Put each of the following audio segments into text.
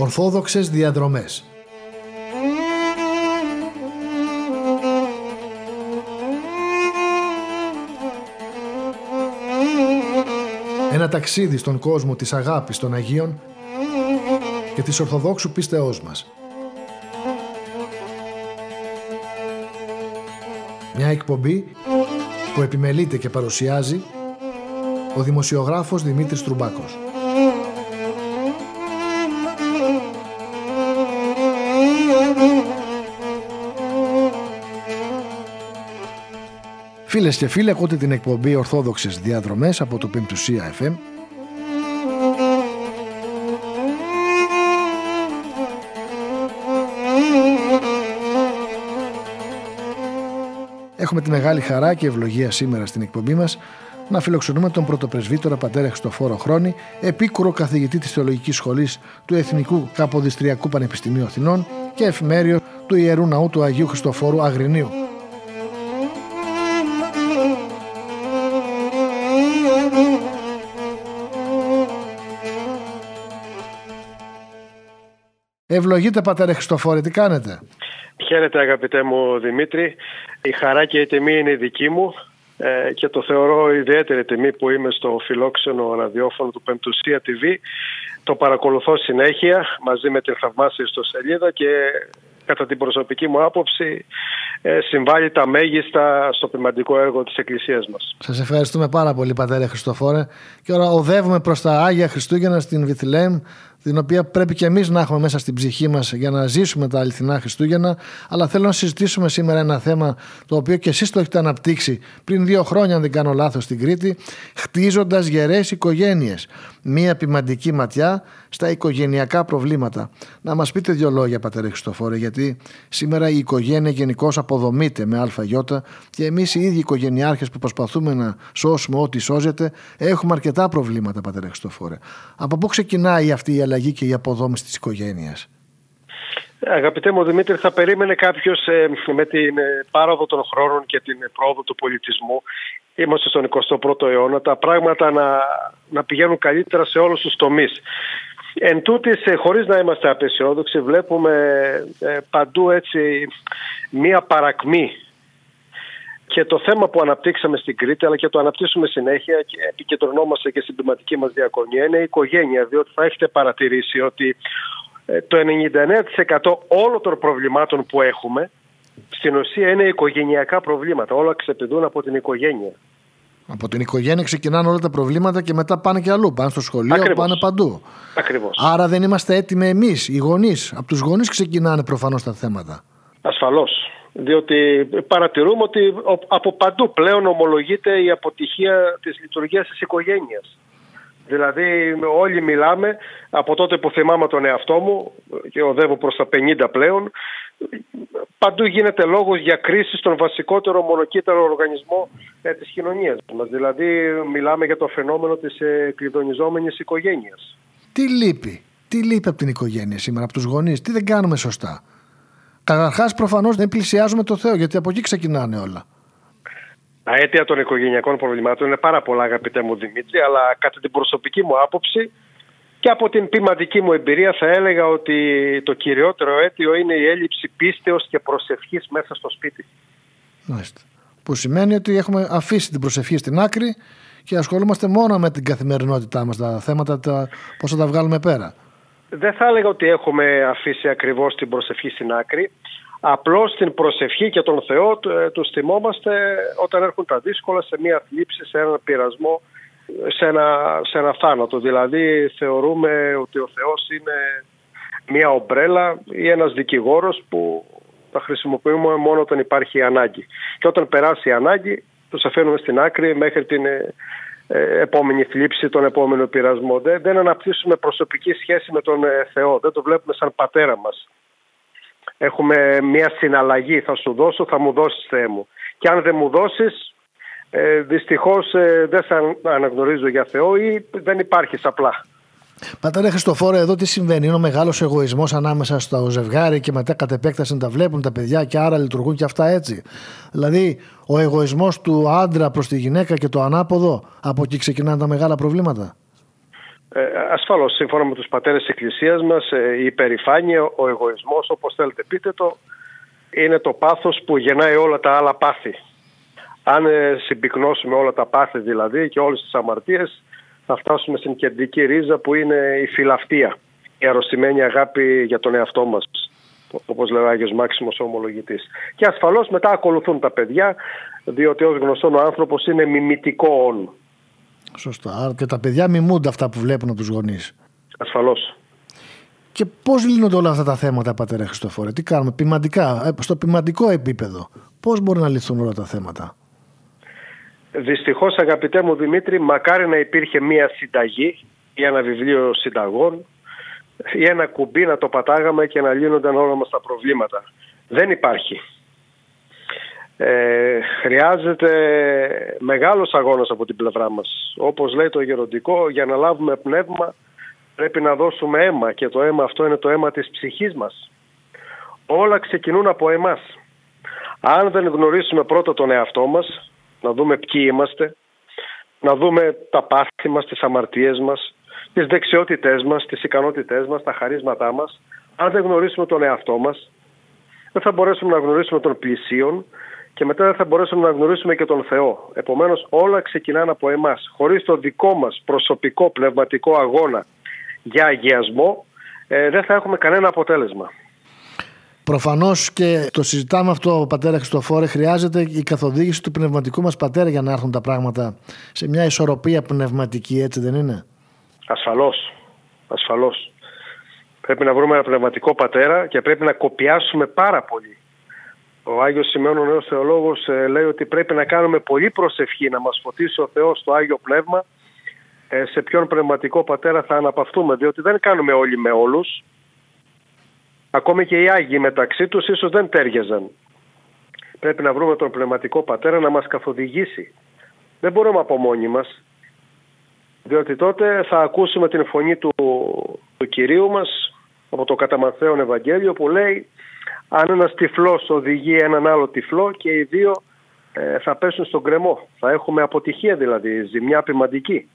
Ορθόδοξες διαδρομές. Ένα ταξίδι στον κόσμο της αγάπης των Αγίων και της Ορθοδόξου πίστεώς μας. Μια εκπομπή που επιμελείται και παρουσιάζει ο δημοσιογράφος Δημήτρης Τρουμπάκος. Φίλες και φίλοι, ακούτε την εκπομπή Ορθόδοξες Διαδρομές από το Πεμπτουσία FM. Έχουμε τη μεγάλη χαρά και ευλογία σήμερα στην εκπομπή μας να φιλοξενούμε τον πρωτοπρεσβύτερο πατέρα Χριστοφόρο Χρόνη, επίκουρο καθηγητή της Θεολογικής Σχολής του Εθνικού Καποδιστριακού Πανεπιστημίου Αθηνών και εφημέριο του Ιερού Ναού του Αγίου Χριστοφόρου Αγρινίου. Ευλογείτε πατέρα Χριστοφόρε, τι κάνετε? Χαίρετε αγαπητέ μου Δημήτρη, η χαρά και η τιμή είναι η δική μου και το θεωρώ ιδιαίτερη τιμή που είμαι στο φιλόξενο ραδιόφωνο του Πεμπτουσία TV. Το παρακολουθώ συνέχεια μαζί με την θαυμάσια ιστοσελίδα και κατά την προσωπική μου άποψη συμβάλλει τα μέγιστα στο ποιμαντικό έργο της Εκκλησίας μας. Σας ευχαριστούμε πάρα πολύ πατέρα Χριστοφόρε, και τώρα οδεύουμε προς τα Άγια Χριστούγεννα στην Βιθλεέμ, την οποία πρέπει και εμείς να έχουμε μέσα στην ψυχή μας για να ζήσουμε τα αληθινά Χριστούγεννα. Αλλά θέλω να συζητήσουμε σήμερα ένα θέμα το οποίο και εσείς το έχετε αναπτύξει πριν 2 χρόνια, αν δεν κάνω λάθος, στην Κρήτη, χτίζοντας γερές οικογένειες. Μία ποιμαντική ματιά στα οικογενειακά προβλήματα. Να μας πείτε 2 λόγια πατέρα Χριστοφόρε, γιατί σήμερα η οικογένεια γενικώς αποδομείται με αλφαγιώτα και εμείς οι ίδιοι οικογενειάρχες που προσπαθούμε να σώσουμε ό,τι σώζεται έχουμε αρκετά προβλήματα πατέρα Χριστοφόρε. Από πού ξεκινάει αυτή η αλλαγή και η αποδόμηση της οικογένειας? Αγαπητέ μου Δημήτρη, θα περίμενε κάποιος με την πάροδο των χρόνων και την πρόοδο του πολιτισμού, είμαστε στον 21ο αιώνα, τα πράγματα να πηγαίνουν καλύτερα σε όλους τους τομείς. Εν τούτης, χωρίς να είμαστε απεσιόδοξοι, βλέπουμε παντού έτσι μία παρακμή. Και το θέμα που αναπτύξαμε στην Κρήτη, αλλά και το αναπτύσσουμε συνέχεια και επικεντρωνόμαστε και στην ποιηματική μας διακονία, είναι η οικογένεια. Διότι θα έχετε παρατηρήσει ότι το 99% όλων των προβλημάτων που έχουμε στην ουσία είναι οικογενειακά προβλήματα. Όλα ξεπηδούν από την οικογένεια. Από την οικογένεια ξεκινάνε όλα τα προβλήματα και μετά πάνε και αλλού. Πάνε στο σχολείο, Ακριβώς. Πάνε παντού. Ακριβώς. Άρα δεν είμαστε έτοιμοι εμείς, οι γονείς. Από τους γονείς ξεκινάνε προφανώς τα θέματα. Ασφαλώς. Διότι παρατηρούμε ότι από παντού πλέον ομολογείται η αποτυχία της λειτουργίας της οικογένειας. Δηλαδή όλοι μιλάμε, από τότε που θυμάμαι τον εαυτό μου και οδεύω προς τα 50 πλέον, παντού γίνεται λόγος για κρίση στον βασικότερο μονοκύτταρο οργανισμό της κοινωνίας μας. Δηλαδή μιλάμε για το φαινόμενο της κλειδονιζόμενης οικογένειας. Τι λείπει από την οικογένεια σήμερα, από τους γονείς, τι δεν κάνουμε σωστά? Καταρχάς προφανώς δεν πλησιάζουμε το Θεό, γιατί από εκεί ξεκινάνε όλα. Τα αίτια των οικογενειακών προβλημάτων είναι πάρα πολλά αγαπητέ μου Δημήτρη, αλλά κατά την προσωπική μου άποψη και από την ποιηματική μου εμπειρία θα έλεγα ότι το κυριότερο αίτιο είναι η έλλειψη πίστεως και προσευχής μέσα στο σπίτι. Μάλιστα. Που σημαίνει ότι έχουμε αφήσει την προσευχή στην άκρη και ασχολούμαστε μόνο με την καθημερινότητά μας, τα θέματα, πώς θα τα βγάλουμε πέρα. Δεν θα έλεγα ότι έχουμε αφήσει ακριβώς την προσευχή στην άκρη. Απλώς την προσευχή και τον Θεό τους θυμόμαστε όταν έρχουν τα δύσκολα, σε μια θλίψη, σε έναν πειρασμό, σε ένα θάνατο. Δηλαδή θεωρούμε ότι ο Θεός είναι μια ομπρέλα ή ένας δικηγόρος που θα χρησιμοποιούμε μόνο όταν υπάρχει ανάγκη. Και όταν περάσει η ανάγκη τους αφήνουμε στην άκρη μέχρι την επόμενη θλίψη, τον επόμενο πειρασμό. Δεν αναπτύσσουμε προσωπική σχέση με τον Θεό. Δεν το βλέπουμε σαν πατέρα μας. Έχουμε μια συναλλαγή. Θα σου δώσω, θα μου δώσεις Θεέ μου. Και αν δεν μου δώσεις, δυστυχώς δεν σε αναγνωρίζω για Θεό ή δεν υπάρχεις απλά. Πατέρα Χριστοφόρε, εδώ τι συμβαίνει? Είναι ο μεγάλος εγωισμός ανάμεσα στο ζευγάρι και μετά κατ' επέκταση τα βλέπουν τα παιδιά και άρα λειτουργούν και αυτά έτσι? Δηλαδή ο εγωισμός του άντρα προς τη γυναίκα και το ανάποδο, από εκεί ξεκινάνε τα μεγάλα προβλήματα? Ασφαλώς, σύμφωνα με τους πατέρες της Εκκλησίας μας, η υπερηφάνεια, ο εγωισμός, όπως θέλετε πείτε το, είναι το πάθος που γεννάει όλα τα άλλα πάθη. Αν συμπυκνώσουμε όλα τα πάθη δηλαδή και όλες τις αμαρτίες, θα φτάσουμε στην κεντρική ρίζα που είναι η φιλαυτία, η αρρωστημένη αγάπη για τον εαυτό μας, όπως λέει ο Άγιος Μάξιμος ο Ομολογητής. Και ασφαλώς μετά ακολουθούν τα παιδιά, διότι ως γνωστόν ο άνθρωπος είναι μιμητικό όν. Σωστά. Άρα και τα παιδιά μιμούνται αυτά που βλέπουν από τους γονείς. Ασφαλώς. Και πώς λύνονται όλα αυτά τα θέματα, πατέρα Χριστόφορε? Τι κάνουμε ποιμαντικά, στο ποιμαντικό επίπεδο? Πώς μπορεί να λυθούν όλα τα θέματα? Δυστυχώς, αγαπητέ μου Δημήτρη, μακάρι να υπήρχε μία συνταγή ή ένα βιβλίο συνταγών ή ένα κουμπί να το πατάγαμε και να λύνονταν όλα μας τα προβλήματα. Δεν υπάρχει. Χρειάζεται μεγάλος αγώνας από την πλευρά μας. Όπως λέει το γεροντικό, για να λάβουμε πνεύμα πρέπει να δώσουμε αίμα, και το αίμα αυτό είναι το αίμα της ψυχής μας. Όλα ξεκινούν από εμάς. Αν δεν γνωρίσουμε πρώτα τον εαυτό μας, να δούμε ποιοι είμαστε, να δούμε τα πάθη μας, τις αμαρτίες μας, τις δεξιότητές μας, τις ικανότητές μας, τα χαρίσματά μας, αν δεν γνωρίσουμε τον εαυτό μας, δεν θα μπορέσουμε να γνωρίσουμε τον πλησίον και μετά δεν θα μπορέσουμε να γνωρίσουμε και τον Θεό. Επομένως, όλα ξεκινάνε από εμάς. Χωρίς το δικό μας προσωπικό πνευματικό αγώνα για αγιασμό, δεν θα έχουμε κανένα αποτέλεσμα. Προφανώς και το συζητάμε αυτό, πατέρα Χριστοφόρε, χρειάζεται η καθοδήγηση του πνευματικού μας πατέρα για να έρθουν τα πράγματα σε μια ισορροπία πνευματική, έτσι δεν είναι? Ασφαλώς. Ασφαλώς. Πρέπει να βρούμε ένα πνευματικό πατέρα και πρέπει να κοπιάσουμε πάρα πολύ. Ο Άγιος Σημεών, ο νέος θεολόγος, λέει ότι πρέπει να κάνουμε πολύ προσευχή να μας φωτίσει ο Θεός το Άγιο Πνεύμα σε ποιον πνευματικό πατέρα θα αναπαυτούμε, διότι δεν κάνουμε όλοι με όλους. Ακόμη και οι Άγιοι μεταξύ τους ίσως δεν τέριαζαν. Πρέπει να βρούμε τον πνευματικό πατέρα να μας καθοδηγήσει. Δεν μπορούμε από μόνοι μας, διότι τότε θα ακούσουμε την φωνή του Κυρίου μας από το κατά Ματθαίον Ευαγγέλιο που λέει: αν ένας τυφλός οδηγεί έναν άλλο τυφλό και οι δύο θα πέσουν στον γκρεμό. Θα έχουμε αποτυχία, δηλαδή ζημιά ποιμαντική.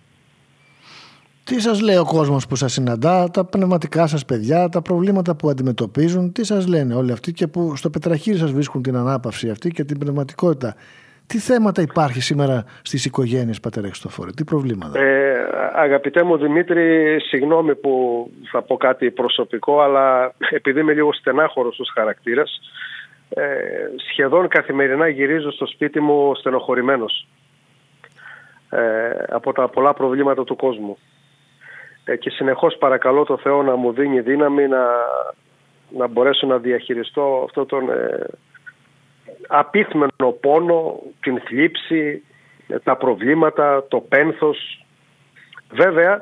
Τι σας λέει ο κόσμος που σας συναντά, τα πνευματικά σας παιδιά, τα προβλήματα που αντιμετωπίζουν, τι σας λένε όλοι αυτοί και που στο πετραχύρι σας βρίσκουν την ανάπαυση αυτή και την πνευματικότητα? Τι θέματα υπάρχει σήμερα στις οικογένειες, πατέρα Χριστοφόρε, τι προβλήματα? Αγαπητέ μου Δημήτρη, συγγνώμη που θα πω κάτι προσωπικό, αλλά επειδή είμαι λίγο στενάχωρος ως χαρακτήρας, σχεδόν καθημερινά γυρίζω στο σπίτι μου στενοχωρημένος από τα πολλά προβλήματα του κόσμου. Και συνεχώς παρακαλώ το Θεό να μου δίνει δύναμη να μπορέσω να διαχειριστώ αυτό τον απίθμενο πόνο, την θλίψη, τα προβλήματα, το πένθος. Βέβαια,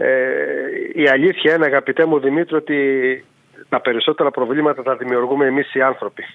η αλήθεια είναι, αγαπητέ μου Δημήτρη, ότι τα περισσότερα προβλήματα τα δημιουργούμε εμείς οι άνθρωποι.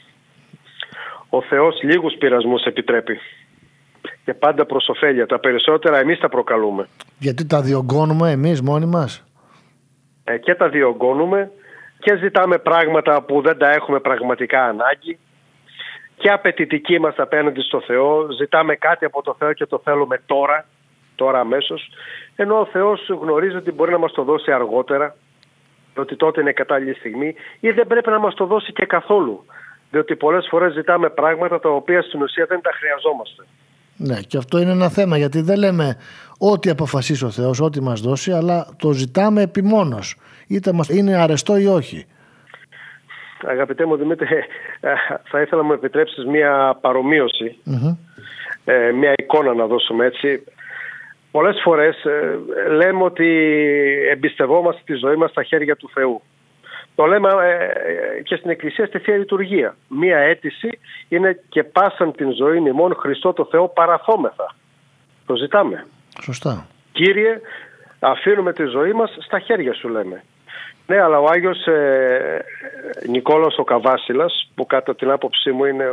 Ο Θεός λίγους πειρασμούς επιτρέπει και πάντα προς ωφέλεια. Τα περισσότερα εμείς τα προκαλούμε. Γιατί τα διωγγώνουμε εμείς μόνοι μας? Και τα διωγγώνουμε και ζητάμε πράγματα που δεν τα έχουμε πραγματικά ανάγκη και απαιτητικοί είμαστε απέναντι στο Θεό. Ζητάμε κάτι από το Θεό και το θέλουμε τώρα αμέσως, ενώ ο Θεός γνωρίζει ότι μπορεί να μας το δώσει αργότερα, ότι τότε είναι κατάλληλη στιγμή, ή δεν πρέπει να μας το δώσει και καθόλου, διότι πολλές φορές ζητάμε πράγματα τα οποία στην ουσία δεν τα χρειαζόμαστε. Ναι, και αυτό είναι ένα θέμα, γιατί δεν λέμε ό,τι αποφασίσει ο Θεός, ό,τι μας δώσει, αλλά το ζητάμε επιμόνως, είτε μας είναι αρεστό ή όχι. Αγαπητέ μου Δημήτρη, θα ήθελα να μου επιτρέψεις μία παρομοίωση, μία εικόνα να δώσουμε έτσι. Πολλές φορές λέμε ότι εμπιστευόμαστε τη ζωή μας στα χέρια του Θεού. Το λέμε και στην Εκκλησία στη Θεία Λειτουργία. Μία αίτηση είναι και πάσαν την ζωή ημών Χριστό το Θεό παραθόμεθα. Το ζητάμε. Σωστά. Κύριε, αφήνουμε τη ζωή μας στα χέρια σου, λέμε. Ναι, αλλά ο Άγιος Νικόλαος ο Καβάσιλας, που κατά την άποψή μου είναι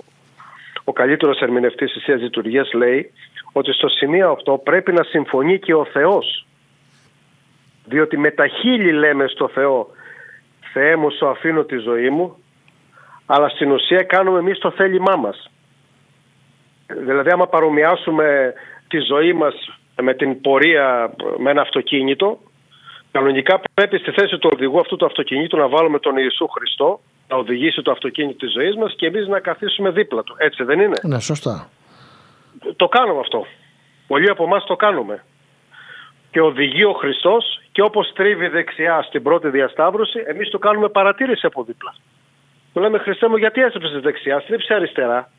ο καλύτερος ερμηνευτής της Θείας Λειτουργίας, λέει ότι στο σημείο αυτό πρέπει να συμφωνεί και ο Θεός. Διότι με τα χείλη λέμε στο Θεό: Θεέ μου, σου αφήνω τη ζωή μου, αλλά στην ουσία κάνουμε εμείς το θέλημά μας. Δηλαδή, άμα παρομοιάσουμε τη ζωή μας με την πορεία με ένα αυτοκίνητο, Κανονικά πρέπει στη θέση του οδηγού αυτού του αυτοκινήτου να βάλουμε τον Ιησού Χριστό, να οδηγήσει το αυτοκίνητο της ζωής μας και εμείς να καθίσουμε δίπλα του. Έτσι δεν είναι? Ναι, σωστά. Το κάνουμε αυτό. Πολλοί από εμάς το κάνουμε. Και οδηγεί ο Χριστός και όπως τρίβει δεξιά στην πρώτη διασταύρωση, εμείς το κάνουμε παρατήρηση από δίπλα. Του λέμε, Χριστέ μου, γιατί έστρεψες δεξιά, στρίψε αριστερά.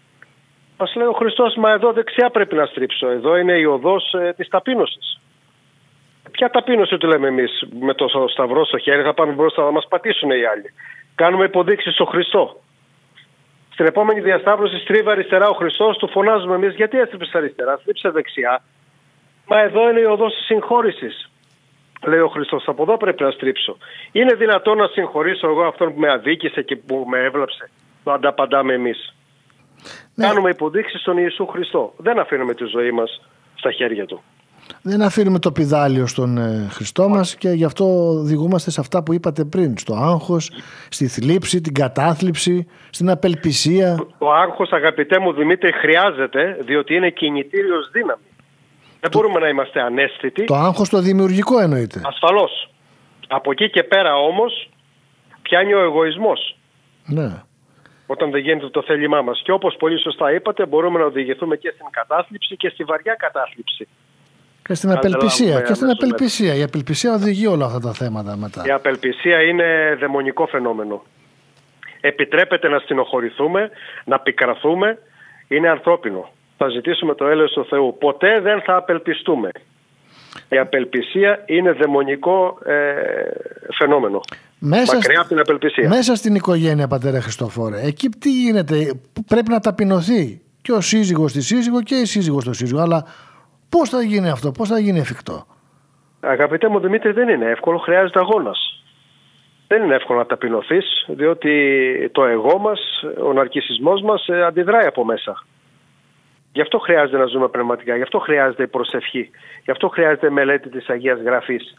Μας λέει ο Χριστός, μα εδώ δεξιά πρέπει να στρίψω. Εδώ είναι η οδός της ταπείνωσης. Ποια ταπείνωση του λέμε εμείς? Με το σταυρό στο χέρι θα πάμε μπροστά, θα μας πατήσουν οι άλλοι. Κάνουμε υποδείξεις στο Χριστό. Στην επόμενη διασταύρωση στρίβει αριστερά ο Χριστός, του φωνάζουμε εμείς, γιατί έστρεψες αριστερά, στρίψε δεξιά. Μα εδώ είναι η οδός της συγχώρησης. Λέει ο Χριστός, από εδώ πρέπει να στρίψω. Είναι δυνατόν να συγχωρήσω εγώ αυτόν που με αδίκησε και που με έβλαψε? Το ανταπαντάμε εμείς. Ναι. Κάνουμε υποδείξεις στον Ιησού Χριστό. Δεν αφήνουμε τη ζωή μας στα χέρια του. Δεν αφήνουμε το πηδάλιο στον Χριστό μας και γι' αυτό οδηγούμαστε σε αυτά που είπατε πριν. Στο άγχος, στη θλίψη, την κατάθλιψη, στην απελπισία. Το άγχος, αγαπητέ μου Δημήτρη, χρειάζεται, διότι είναι κινητήριος δύναμη. Δεν μπορούμε να είμαστε αναίσθητοι. Το άγχος το δημιουργικό εννοείται. Ασφαλώς. Από εκεί και πέρα όμως πιάνει ο εγωισμός. Ναι. Όταν δεν γίνεται το θέλημά μας. Και όπως πολύ σωστά είπατε, μπορούμε να οδηγηθούμε και στην κατάθλιψη και στη βαριά κατάθλιψη. Και στην απελπισία. Και στην απελπισία. Η απελπισία οδηγεί όλα αυτά τα θέματα μετά. Η απελπισία είναι δαιμονικό φαινόμενο. Επιτρέπεται να στενοχωρηθούμε, να πικραθούμε. Είναι ανθρώπινο. Θα ζητήσουμε το έλεος του Θεού. Ποτέ δεν θα απελπιστούμε. Η απελπισία είναι δαιμονικό φαινόμενο. Μακριά από την απελπισία. Μέσα στην οικογένεια, πατέρα Χριστόφορε, εκεί τι γίνεται? Πρέπει να ταπεινωθεί και ο σύζυγος στη σύζυγο και η σύζυγος στο σύζυγο. Αλλά πώς θα γίνει αυτό, πώς θα γίνει εφικτό? Αγαπητέ μου Δημήτρη, δεν είναι εύκολο, χρειάζεται αγώνας. Δεν είναι εύκολο να ταπεινωθείς, διότι το εγώ μας, ο ναρκισσισμός μας αντιδράει από μέσα. Γι' αυτό χρειάζεται να ζούμε πνευματικά, γι' αυτό χρειάζεται η προσευχή, γι' αυτό χρειάζεται η μελέτη της Αγίας Γραφής.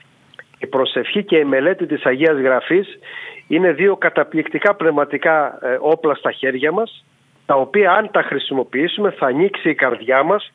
Η προσευχή και η μελέτη της Αγίας Γραφής είναι δύο καταπληκτικά πνευματικά όπλα στα χέρια μας, τα οποία αν τα χρησιμοποιήσουμε θα ανοίξει η καρδιά μας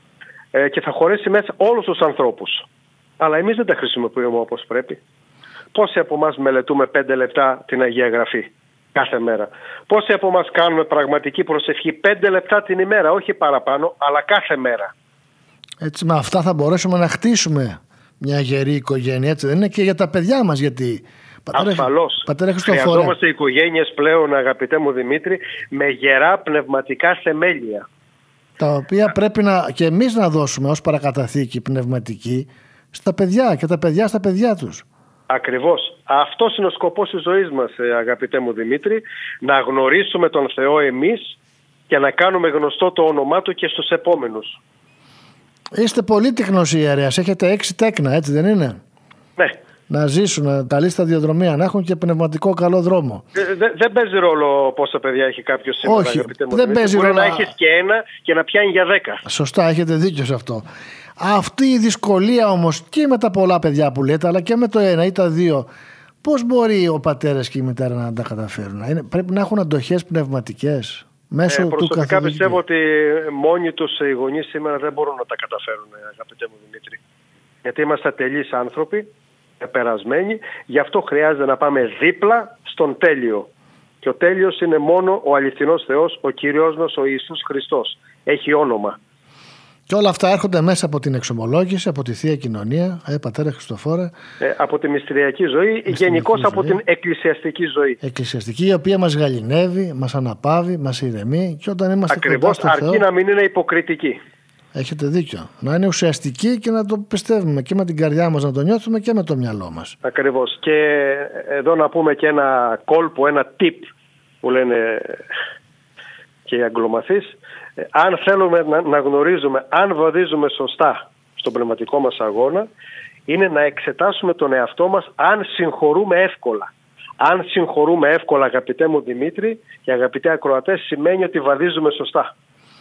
και θα χωρέσει μέσα όλους τους ανθρώπους. Αλλά εμείς δεν τα χρησιμοποιούμε όπως πρέπει. Πόσοι από εμάς μελετούμε 5 λεπτά την Αγία Γραφή κάθε μέρα? Πόσοι από εμάς κάνουμε πραγματική προσευχή 5 λεπτά την ημέρα, όχι παραπάνω, αλλά κάθε μέρα? Έτσι με αυτά θα μπορέσουμε να χτίσουμε μια γερή οικογένεια, έτσι δεν είναι? Και για τα παιδιά μας, γιατί ασφαλώς χρειαζόμαστε οικογένειες πλέον, αγαπητέ μου Δημήτρη, με γερά πνευματικά θεμέλια, τα οποία πρέπει και εμείς να δώσουμε ως παρακαταθήκη πνευματική στα παιδιά και τα παιδιά στα παιδιά τους. Ακριβώς. Αυτός είναι ο σκοπός της ζωής μας, αγαπητέ μου Δημήτρη, να γνωρίσουμε τον Θεό εμείς και να κάνουμε γνωστό το όνομά Του και στους επόμενους. Είστε πολύ τεχνός ιερέας, έχετε 6 τέκνα, έτσι δεν είναι? Ναι. Να ζήσουν καλή σταδιοδρομία, να έχουν και πνευματικό καλό δρόμο. Δεν παίζει ρόλο πόσα παιδιά έχει κάποιος σήμερα, αγαπητέ μου. Δεν παίζει ρόλο. Να έχεις και ένα και να πιάνει για 10. Σωστά, έχετε δίκιο σε αυτό. Αυτή η δυσκολία όμως και με τα πολλά παιδιά που λέτε, αλλά και με το ένα ή τα δύο, πώς μπορεί ο πατέρας και η μητέρα να τα καταφέρουν? Πρέπει να έχουν αντοχές πνευματικές μέσω του καθηγητή. Προσωπικά πιστεύω ότι μόνοι τους οι γονείς σήμερα δεν μπορούν να τα καταφέρουν, αγαπητέ μου Δημήτρη. Γιατί είμαστε ατελείς άνθρωποι, περασμένοι, γι' αυτό χρειάζεται να πάμε δίπλα στον τέλειο. Και ο τέλειος είναι μόνο ο αληθινός Θεός, ο Κύριος μας, ο Ιησούς Χριστός. Έχει όνομα. Και όλα αυτά έρχονται μέσα από την εξομολόγηση, από τη Θεία Κοινωνία, πατέρα Χριστοφόρε. Από τη μυστηριακή ζωή, γενικώς από την εκκλησιαστική ζωή. Εκκλησιαστική, η οποία μας γαληνεύει, μας αναπαύει, μας ηρεμεί και όταν είμαστε ακριβώς, κοντά στο Θεό, αρκεί να μην είναι υποκριτική. Έχετε δίκιο. Να είναι ουσιαστική και να το πιστεύουμε και με την καρδιά μας, να το νιώθουμε και με το μυαλό μας. Ακριβώς. Και εδώ να πούμε και ένα κόλπο, ένα tip που λένε και οι αγγλομαθείς. Αν θέλουμε να γνωρίζουμε αν βαδίζουμε σωστά στον πνευματικό μας αγώνα, είναι να εξετάσουμε τον εαυτό μας αν συγχωρούμε εύκολα. Αν συγχωρούμε εύκολα, αγαπητέ μου Δημήτρη και αγαπητοί ακροατές, σημαίνει ότι βαδίζουμε σωστά.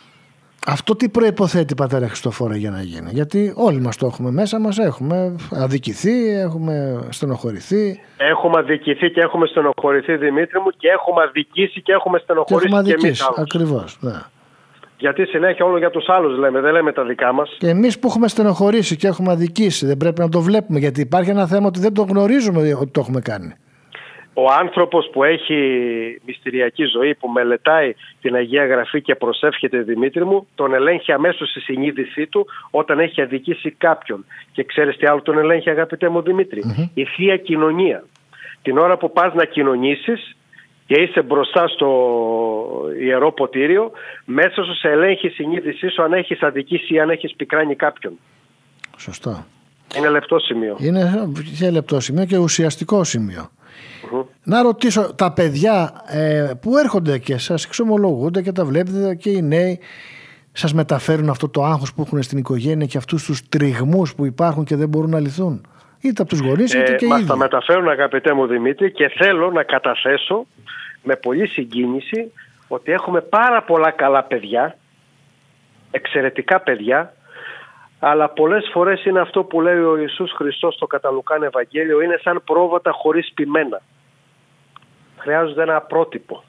Αυτό τι προϋποθέτει, πατέρα Χριστοφόρε, για να γίνει? Γιατί όλοι μας το έχουμε μέσα μας, έχουμε αδικηθεί, έχουμε στενοχωρηθεί. Έχουμε αδικηθεί και έχουμε στενοχωρηθεί, Δημήτρη μου, και έχουμε αδικήσει και έχουμε στενοχωρήσει και εμείς άλλους. Ακριβώς, ναι. Γιατί συνέχεια όλο για τους άλλους λέμε, δεν λέμε τα δικά μας. Και εμείς που έχουμε στενοχωρήσει και έχουμε αδικήσει, δεν πρέπει να το βλέπουμε? Γιατί υπάρχει ένα θέμα ότι δεν το γνωρίζουμε ότι το έχουμε κάνει. Ο άνθρωπος που έχει μυστηριακή ζωή, που μελετάει την Αγία Γραφή και προσεύχεται, Δημήτρη μου, τον ελέγχει αμέσως η συνείδησή του όταν έχει αδικήσει κάποιον. Και ξέρεις τι άλλο τον ελέγχει, αγαπητέ μου Δημήτρη? Η Θεία Κοινωνία. Την ώρα που πας να κοινωνήσεις και είσαι μπροστά στο Ιερό Ποτήριο, μέσα σου σε ελέγχει η συνείδησή σου αν έχεις αδικήσει ή αν έχεις πικράνει κάποιον. Σωστά. Είναι λεπτό σημείο. Είναι και λεπτό σημείο και ουσιαστικό σημείο. Να ρωτήσω, τα παιδιά που έρχονται και σας εξομολογούνται και τα βλέπετε και οι νέοι, σας μεταφέρουν αυτό το άγχος που έχουν στην οικογένεια και αυτούς τους τριγμούς που υπάρχουν και δεν μπορούν να λυθούν? Είτε από τους γονείς είτε και οι ίδιοι. Μας τα μεταφέρουν, αγαπητέ μου Δημήτρη, και θέλω να καταθέσω με πολύ συγκίνηση ότι έχουμε πάρα πολλά καλά παιδιά, εξαιρετικά παιδιά, αλλά πολλές φορές είναι αυτό που λέει ο Ιησούς Χριστός στο κατά Λουκάν Ευαγγέλιο, είναι σαν πρόβατα χωρίς ποιμένα. Χρειάζονται ένα πρότυπο.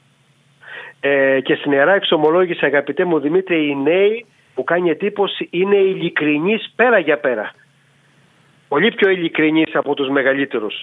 Και στην Ιερά Εξομολόγηση, αγαπητέ μου Δημήτρη, οι νέοι που κάνει εντύπωση είναι ειλικρινείς πέρα για πέρα. Πολύ πιο ειλικρινείς από τους μεγαλύτερους.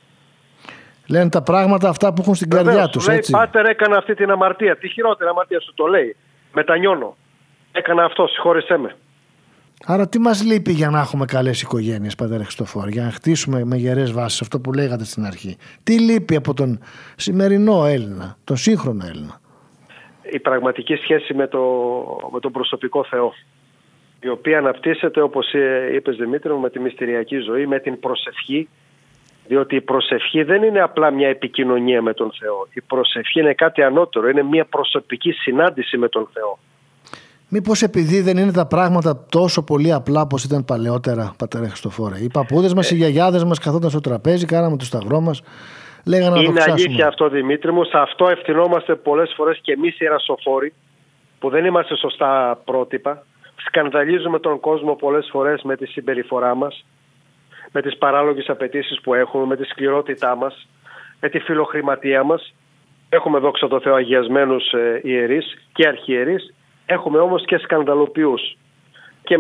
Λένε τα πράγματα αυτά που έχουν στην καρδιά τους, λέει, έτσι. Πάτερ, έκανα αυτή την αμαρτία. Τι χειρότερη αμαρτία σου το λέει? Μετανιώνω. Έκανα αυτό, συγχώρεσέ με. Άρα τι μας λείπει για να έχουμε καλές οικογένειες, Πατέρα Χριστόφορε, για να χτίσουμε με γερές βάσεις, αυτό που λέγατε στην αρχή? Τι λείπει από τον σημερινό Έλληνα, τον σύγχρονο Έλληνα? Η πραγματική σχέση με τον προσωπικό Θεό, η οποία αναπτύσσεται, όπως είπες Δημήτρη μου, με τη μυστηριακή ζωή, με την προσευχή, διότι η προσευχή δεν είναι απλά μια επικοινωνία με τον Θεό. Η προσευχή είναι κάτι ανώτερο, είναι μια προσωπική συνάντηση με τον Θεό. Μήπως επειδή δεν είναι τα πράγματα τόσο πολύ απλά όπως ήταν παλαιότερα, Πατέρα Χριστόφορε? Οι παππούδες μας, οι γιαγιάδες μας καθόταν στο τραπέζι, κάναμε το σταυρό μας, λέγανε να είναι το αλήθεια αυτό, Δημήτρη μου. Σε αυτό ευθυνόμαστε πολλές φορές και εμείς οι ιερασοφόροι, που δεν είμαστε σωστά πρότυπα. Σκανδαλίζουμε τον κόσμο πολλές φορές με τη συμπεριφορά μας, με τις παράλογες απαιτήσεις που έχουμε, με τη σκληρότητά μας, με τη φιλοχρηματία μας. Έχουμε, δόξα τω Θεώ, αγιασμένους ιερείς και αρχιερείς. Έχουμε όμως και σκανδαλοποιούς. Και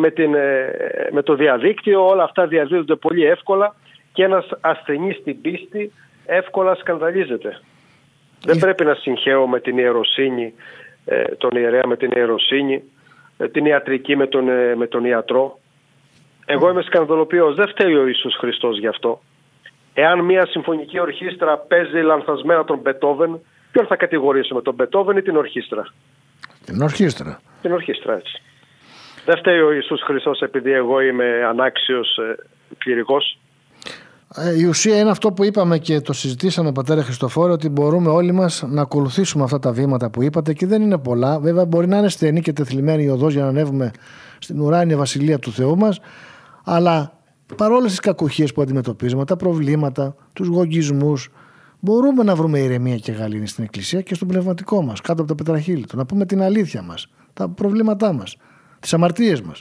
με το διαδίκτυο όλα αυτά διαδίδονται πολύ εύκολα και ένας ασθενής στην πίστη εύκολα σκανδαλίζεται. Δεν πρέπει να συγχαίω την ιεροσύνη, τον ιερέα με την ιεροσύνη, την ιατρική με τον ιατρό. Εγώ είμαι σκανδαλοποιός. Δεν φταίει ο Ιησούς Χριστός γι' αυτό. Εάν μια συμφωνική ορχήστρα παίζει λανθασμένα τον Μπετόβεν, ποιον θα κατηγορήσουμε, τον Μπετόβεν ή την ορχήστρα? Την ορχήστρα. Την ορχήστρα, έτσι. Δεν φταίει ο Ιησούς Χριστός επειδή εγώ είμαι ανάξιος κληρικός. Η ουσία είναι αυτό που είπαμε και το συζητήσαμε, Πατέρα Χριστόφορε, ότι μπορούμε όλοι μας να ακολουθήσουμε αυτά τα βήματα που είπατε και δεν είναι πολλά. Βέβαια, μπορεί να είναι στενή και τεθλιμμένη η οδός για να ανέβουμε στην ουράνια βασιλεία του Θεού μας, αλλά παρόλες τις κακουχίες που αντιμετωπίζουμε, τα προβλήματα, τους γογγισμούς, μπορούμε να βρούμε ηρεμία και γαλήνη στην Εκκλησία και στον πνευματικό μας, κάτω από τα πετραχίλι του. Να πούμε την αλήθεια μας, τα προβλήματά μας, τις αμαρτίες μας.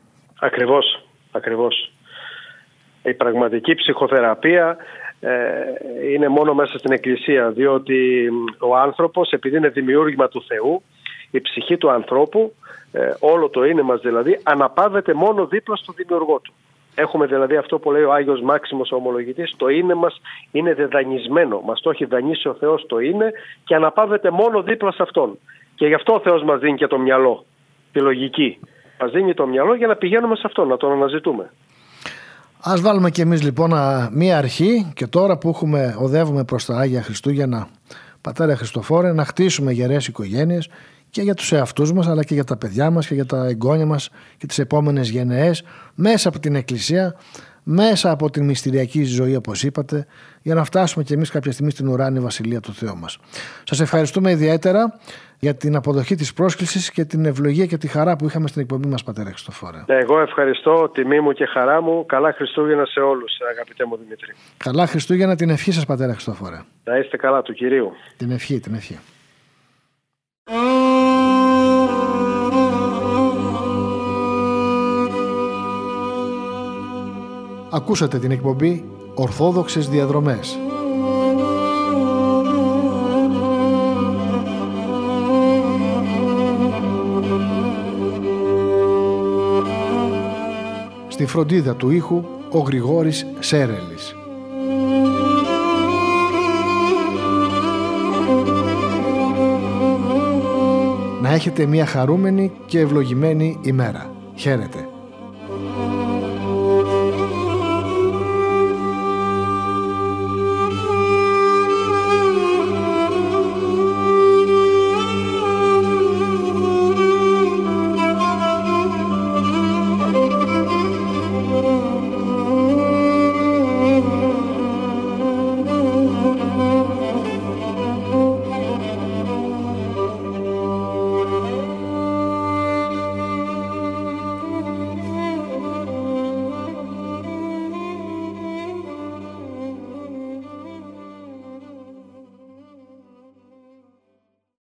Ακριβώς. Η πραγματική ψυχοθεραπεία είναι μόνο μέσα στην Εκκλησία, διότι ο άνθρωπος, επειδή είναι δημιούργημα του Θεού, η ψυχή του ανθρώπου, όλο το είναι μας δηλαδή, αναπαύεται μόνο δίπλα στο δημιουργό του. Έχουμε δηλαδή αυτό που λέει ο Άγιος Μάξιμος ο Ομολογητής, το είναι μας είναι δεδανισμένο. Μας το έχει δανείσει ο Θεός το είναι και αναπαύεται μόνο δίπλα σε Αυτόν. Και γι' αυτό ο Θεός μας δίνει και το μυαλό, τη λογική. Μας δίνει το μυαλό για να πηγαίνουμε σε Αυτόν, να τον αναζητούμε. Ας βάλουμε και εμείς λοιπόν μία αρχή και τώρα που οδεύουμε προς τα Άγια Χριστούγεννα, Πατέρα Χριστόφορε, να χτίσουμε γερές οικογένειες και για τους εαυτούς μας αλλά και για τα παιδιά μας και για τα εγγόνια μας και τις επόμενες γενναίες, μέσα από την Εκκλησία, μέσα από την μυστηριακή ζωή όπως είπατε, για να φτάσουμε και εμείς κάποια στιγμή στην ουράνια βασιλεία του Θεού μας. Σας ευχαριστούμε ιδιαίτερα για την αποδοχή της πρόσκλησης και την ευλογία και τη χαρά που είχαμε στην εκπομπή μας, Πατέρα Χριστόφορε. Εγώ ευχαριστώ, τιμή μου και χαρά μου. Καλά Χριστούγεννα σε όλους, αγαπητέ μου Δημήτρη. Καλά Χριστούγεννα, την ευχή σας, Πατέρα Χριστόφορε. Να είστε καλά του Κυρίου. Την ευχή. Ακούσατε την εκπομπή Ορθόδοξες Διαδρομές. Στη φροντίδα του ήχου ο Γρηγόρης Σέρελης. Να έχετε μια χαρούμενη και ευλογημένη ημέρα. Χαίρετε.